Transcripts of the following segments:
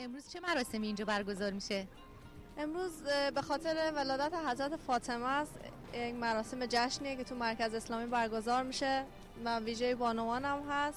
امروز چه مراسمی اینجا برگزار میشه؟ امروز به خاطر ولادت حضرت فاطمه است. یک مراسم جشنیه که تو مرکز اسلامی برگزار میشه و ویژه بانوان هم هست.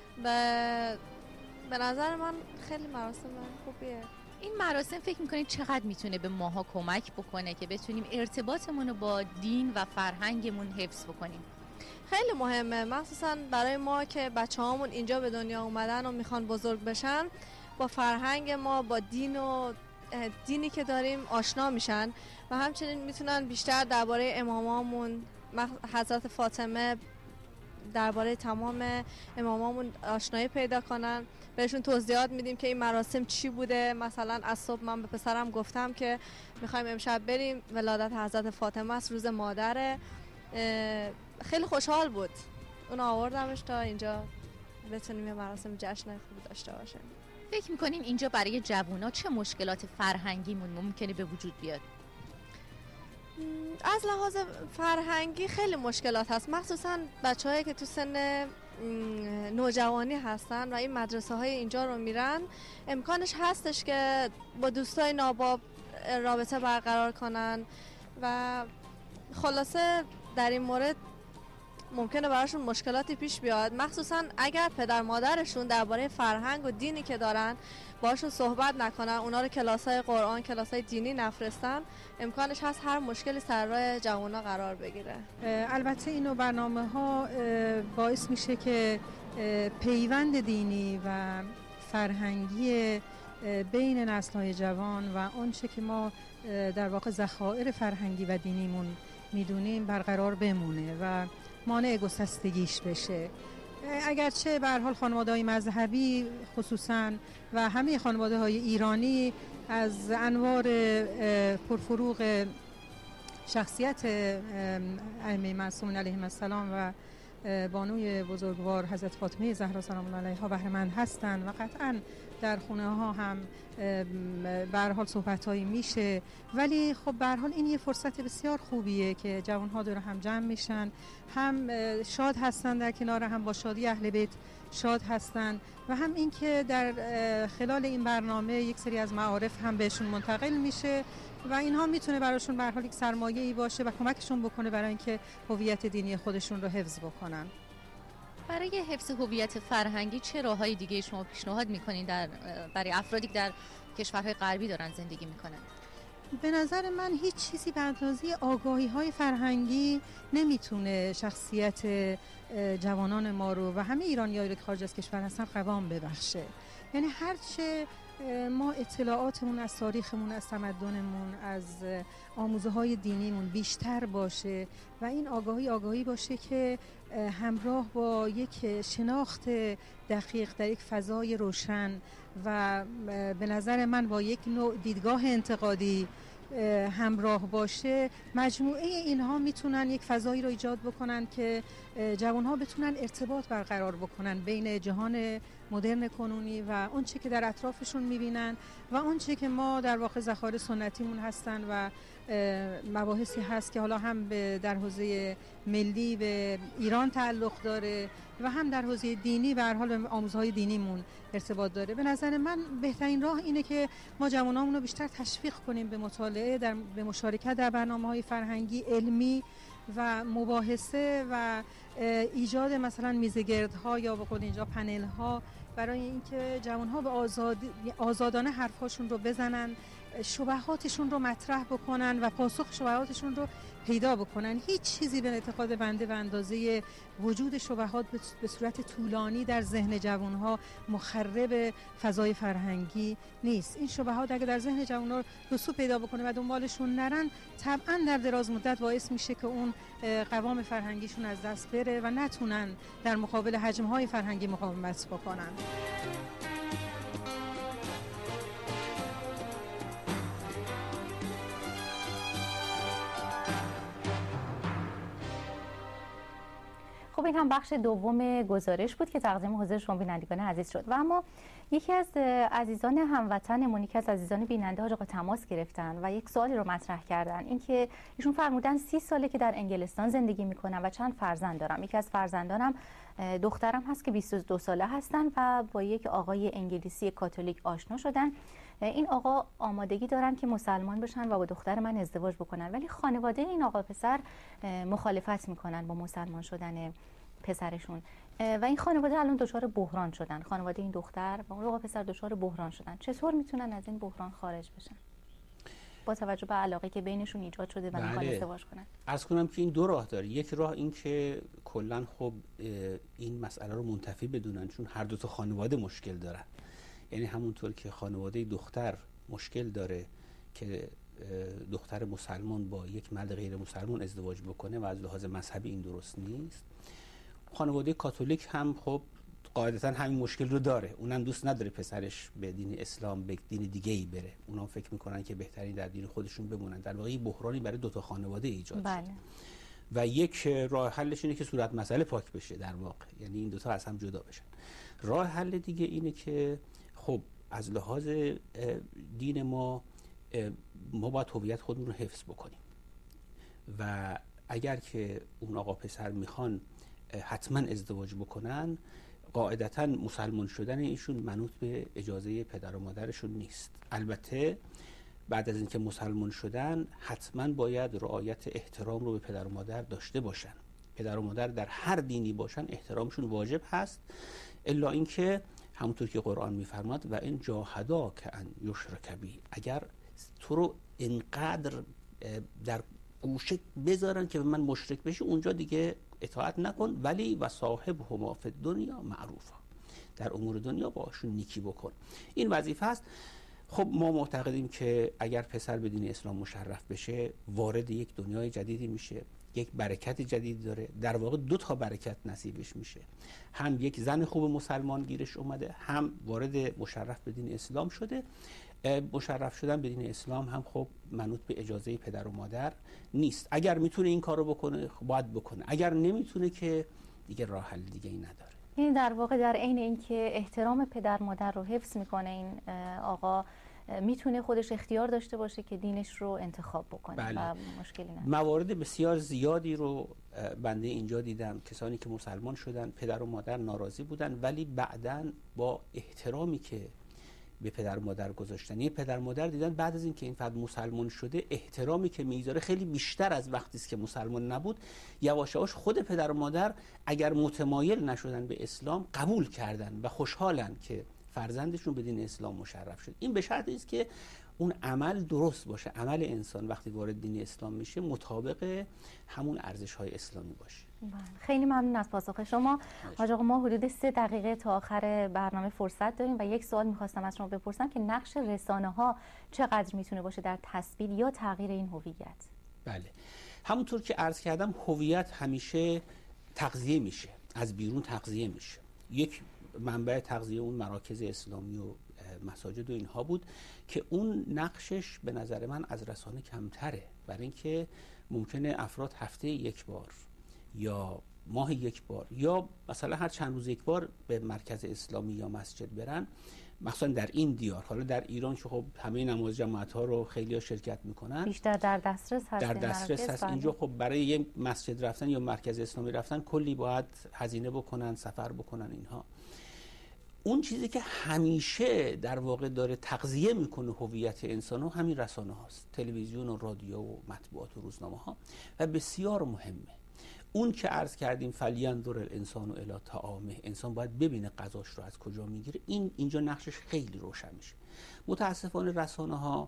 به نظر من خیلی مراسم خوبیه. این مراسم فکر میکنید چقدر میتونه به ماها کمک بکنه که بتونیم ارتباطمون رو با دین و فرهنگمون حفظ بکنیم؟ خیلی مهمه، مخصوصا برای ما که بچه‌هامون اینجا به دنیا اومدن و میخوان بزرگ بشن، با فرهنگ ما، با دینی که داریم آشنا میشن و همچنین میتونن بیشتر درباره امامامون، حضرت فاطمه، درباره تمام امامامون آشنایی پیدا کنن. بهشون توضیحات میدیم که این مراسم چی بوده. مثلا از صبح من به پسرم گفتم که میخوایم امشب بریم ولادت حضرت فاطمه است، روز مادره. خیلی خوشحال بود. اون آوردمش تا اینجا بتونیم یه مراسم جشن خوب داشته باشیم. فکر میکنین اینجا برای جوونا چه مشکلات فرهنگیمون ممکنه به وجود بیاد؟ از لحاظ فرهنگی خیلی مشکلات هست، مخصوصا بچه‌هایی که تو سن نوجوانی هستن و این مدرسه های اینجا رو میرن، امکانش هستش که با دوستای ناباب رابطه برقرار کنن و خلاصه در این مورد ممکنه براشون مشکلاتی پیش بیاد، مخصوصا اگر پدر مادرشون درباره فرهنگ و دینی که دارن باشون صحبت نکنن، اونا رو کلاسای قرآن، کلاسای دینی نفرستن، امکانش هست هر مشکلی سر راه جوانا قرار بگیره. البته اینو برنامه‌ها باعث میشه که پیوند دینی و فرهنگی بین نسل‌های جوان و آنچه که ما در واقع ذخایر فرهنگی و دینیمون میدونیم برقرار بمونه و مانع گسستگیش بشه. اگرچه به هر حال خانواده‌های مذهبی خصوصاً و همه خانواده‌های ایرانی از انوار پرفروغ شخصیت ائمه معصومین علیهم السلام و بانوی بزرگوار حضرت فاطمه زهرا سلام الله علیها بهره مند هستند و قطعاً در خونه ها هم به هر حال صحبت‌هایی میشه، ولی خب به هر حال این یه فرصت بسیار خوبیه که جوان‌ها دور هم جمع میشن، هم شاد هستن در کنار هم، با شادی اهل بیت شاد هستن و هم این که در خلال این برنامه یک سری از معارف هم بهشون منتقل میشه و اینها میتونه براشون به هر حال یک سرمایه‌ای باشه و کمکشون بکنه برای اینکه هویت دینی خودشون رو حفظ بکنن. برای حفظ هویت فرهنگی چه راههای دیگه شما پیشنهاد میکنین برای افرادی که در کشورهای غربی دارن زندگی میکنن؟ به نظر من هیچ چیزی به اندازه آگاهی‌های فرهنگی نمیتونه شخصیت جوانان ما رو و همه ایرانیایی که خارج از کشور هستن قوام ببخشه. یعنی هرچه ما اطلاعاتمون از تاریخمون، از تمدنمون، از آموزه‌های دینیمون بیشتر باشه و این آگاهی باشه که همراه با یک شناخت دقیق در یک فضای روشن و به نظر من با یک نوع دیدگاه انتقادی همراه باشه، مجموعه اینها میتونن یک فضایی رو ایجاد بکنن که جوانها بتونن ارتباط برقرار بکنن بین جهان مدرن کنونی و آنچه که در اطرافشون میبینن و آنچه که ما در واقع ذخایر سنتیمون هستن و مباحثی هست که حالا هم در حوزه ملی به ایران تعلق داره و هم در حوزه دینی به هر حال به آموزهای دینیمون ارتباط داره. به نظر من بهترین راه اینه که ما جوانامون رو بیشتر تشویق کنیم به مطالعه، به مشارکت در برنامه‌های فرهنگی علمی و مباحثه و ایجاد مثلا میزگردها یا به قول اینجا پنل‌ها برای اینکه جوان‌ها به آزادانه حرفاشون رو بزنن، شبهاتشون رو مطرح بکنن و پاسخ شبهاتشون رو پیدا بکنن. هیچ چیزی به اعتقاد بنده به اندازه وجود شبهات به صورت طولانی در ذهن جوان‌ها مخرب فضای فرهنگی نیست. این شبهات اگه در ذهن جوان‌ها رسوب پیدا بکنه و دنبالشون نرن، طبعاً در دراز مدت باعث میشه که اون قوام فرهنگیشون از دست بره و نتونن در مقابل حجم‌های فرهنگی مقاومت بکنن. خب این هم بخش دوم گزارش بود که تقدیم حضور شما بینندگان عزیز شد و اما یکی از عزیزان هموطنمون، یکی از عزیزان بیننده ها تماس گرفتن و یک سوالی رو مطرح کردن. این که ایشون فرمودن 30 ساله که در انگلستان زندگی میکنن و چند فرزند دارم. یکی از فرزندانم دخترم هست که 22 ساله هستن و با یک آقای انگلیسی کاتولیک آشنا شدن. این آقا آمادگی دارن که مسلمان بشن و با دختر من ازدواج بکنن، ولی خانواده این آقا پسر مخالفت میکنن با مسلمان شدن پسرشون و این خانواده الان دچار بحران شدن. خانواده این دختر و اون آقا پسر دچار بحران شدن. چطور میتونن از این بحران خارج بشن با توجه به علاقه که بینشون ایجاد شده و میخوان ازدواج کنن؟ عرض کنم که این دو راه داره. یک راه این که کلا خب این مسئله رو منتفی بدونن، چون هر دو تا خانواده مشکل دارن. یعنی همونطور که خانواده دختر مشکل داره که دختر مسلمان با یک مرد غیر مسلمان ازدواج بکنه و از لحاظ مذهبی این درست نیست، خانواده کاتولیک هم خب قاعدتا همین مشکل رو داره. اونم دوست نداره پسرش به دین اسلام به دین دیگه‌ای بره. اونم فکر میکنن که بهترین در دین خودشون بمونن. در واقع این بحرانی برای دو تا خانواده ایجاد شده. و یک راه حلش اینه که صورت مسئله پاک بشه در واقع، یعنی این دو تا از هم جدا بشن. راه حل دیگه اینه که خب از لحاظ دین ما باید هویت خودمون رو حفظ بکنیم و اگر که اون آقا پسر میخوان حتما ازدواج بکنن، قاعدتا مسلمان شدن ایشون منوط به اجازه پدر و مادرشون نیست. البته بعد از اینکه مسلمان شدن حتما باید رعایت احترام رو به پدر و مادر داشته باشن. پدر و مادر در هر دینی باشن احترامشون واجب هست، الا اینکه همونطور که قرآن میفرماد و این جاهدا که ان یشرک بی، اگر تو رو اینقدر در گوشه بذارن که به من مشرک بشی، اونجا دیگه اطاعت نکن، ولی و صاحب هما فی دنیا معروفا، در امور دنیا باشون نیکی بکن. این وظیفه است. خب ما معتقدیم که اگر پسر به دین اسلام مشرف بشه، وارد یک دنیای جدیدی میشه، یک برکت جدید داره. در واقع دو تا برکت نصیبش میشه، هم یک زن خوب مسلمان گیرش اومده، هم وارد مشرف به دین اسلام شده. مشرف شدن به دین اسلام هم خب منوط به اجازه پدر و مادر نیست. اگر میتونه این کارو بکنه باید بکنه، اگر نمیتونه که دیگه راه حل دیگه ای نداره. این در واقع در عین اینکه احترام پدر مادر رو حفظ میکنه، این آقا میتونه خودش اختیار داشته باشه که دینش رو انتخاب بکنه. بله. و مشکلی نداره. موارد بسیار زیادی رو بنده اینجا دیدم، کسانی که مسلمان شدن پدر و مادر ناراضی بودن، ولی بعداً با احترامی که به پدر و مادر گذاشتن، یه پدر مادر دیدن بعد از اینکه این فرد مسلمان شده احترامی که میذاره خیلی بیشتر از وقتی که مسلمان نبود. یواش یواش خود پدر و مادر اگر متمایل نشدن به اسلام قبول کردن و خوشحالن که فرزندشون به دین اسلام مشرف شد. این به شرطی است که اون عمل درست باشه. عمل انسان وقتی وارد دین اسلام میشه مطابق همون ارزش‌های اسلامی باشه. خیلی ممنون از پاسخ شما. حاج آقا، ما حدود 3 دقیقه تا آخر برنامه فرصت داریم و یک سوال می‌خواستم از شما بپرسم که نقش رسانه‌ها چقدر میتونه باشه در تثبیت یا تغییر این هویت؟ بله، همونطور که عرض کردم هویت همیشه تغذیه میشه، از بیرون تغذیه میشه. یک منبع تغذیه اون مراکز اسلامی و مساجد و اینها بود که اون نقشش به نظر من از رسانه کمتره، برای اینکه ممکنه افراد هفته یک بار یا ماه یک بار یا مثلا هر چند روز یک بار به مرکز اسلامی یا مسجد برن، مثلا در این دیار. حالا در ایران که خب همه نماز جماعت ها رو خیلی ها شرکت میکنن، بیشتر در دسترس هست. در دسترس هست. اینجا خب برای یه مسجد رفتن یا مرکز اسلامی رفتن کلی باید هزینه بکنن، سفر بکنن اینها. اون چیزی که همیشه در واقع داره تغذیه میکنه هویت انسانو همین رسانه هاست، تلویزیون و رادیو و مطبوعات و روزنامه ها، و بسیار مهمه. اون که عرض کردیم فلینظر الانسان الی طعامه، انسان باید ببینه غذاش رو از کجا میگیره. اینجا نقشش خیلی روشن میشه. متاسفانه رسانه ها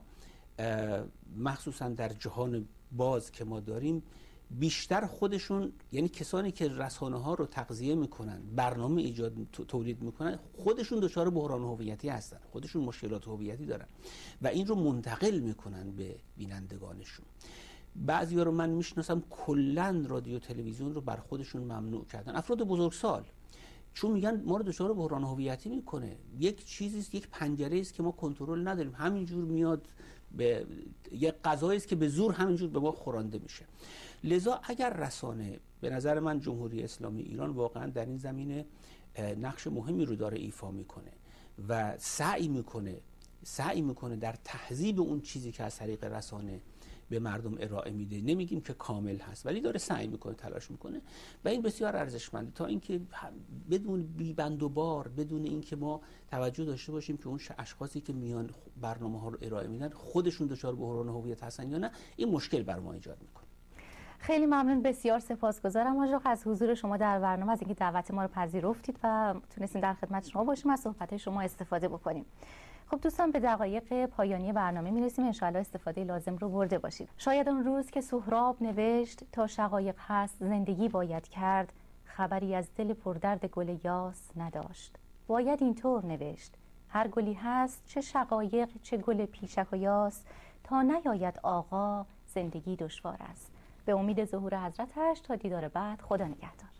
مخصوصا در جهان باز که ما داریم بیشتر خودشون، یعنی کسانی که رسانه ها رو تغذیه میکنن، برنامه ایجاد تولید میکنن، خودشون دچار بحران هویتی هستن، خودشون مشکلات هویتی دارن و این رو منتقل میکنن به بینندگانشون. بعضیا رو من میشناسم کلا رادیو تلویزیون رو بر خودشون ممنوع کردن، افراد بزرگسال، چون میگن ما رو دچار بحران هویتی میکنه. یک چیزی است، یک پنجره است که ما کنترل نداریم، همینجور میاد به یک غذایی است که به زور همینجور به ما خورانده میشه. لذا اگر رسانه، به نظر من جمهوری اسلامی ایران واقعا در این زمینه نقش مهمی رو داره ایفا میکنه و سعی میکنه در تهذیب اون چیزی که از طریق رسانه به مردم ارائه میده. نمیگیم که کامل هست ولی داره سعی میکنه، تلاش میکنه و این بسیار ارزشمنده تا اینکه بدون بی‌بند و بار، بدون اینکه ما توجه داشته باشیم که اون اشخاصی که میان برنامه ها رو ارائه میدن خودشون دچار بحران هویت هستن یا نه، این مشکل بر ما ایجاد میکنه. خیلی ممنون، بسیار سپاسگزارم آقای از حضور شما در برنامه، از اینکه دعوت ما رو پذیرفتید و تونستیم در خدمت شما باشیم، از صحبت شما استفاده بکنیم. خب دوستان، به دقایق پایانی برنامه میرسیم، انشاءالله استفاده لازم رو برده باشید. شاید اون روز که سهراب نوشت تا شقایق هست زندگی باید کرد، خبری از دل پردرد گل یاس نداشت. باید اینطور نوشت هر گلی هست چه شقایق چه گل پیشک و یاس، تا نیاید آقا زندگی دشوار است. به امید ظهور حضرتش تا دیدار بعد، خدا نگهدار.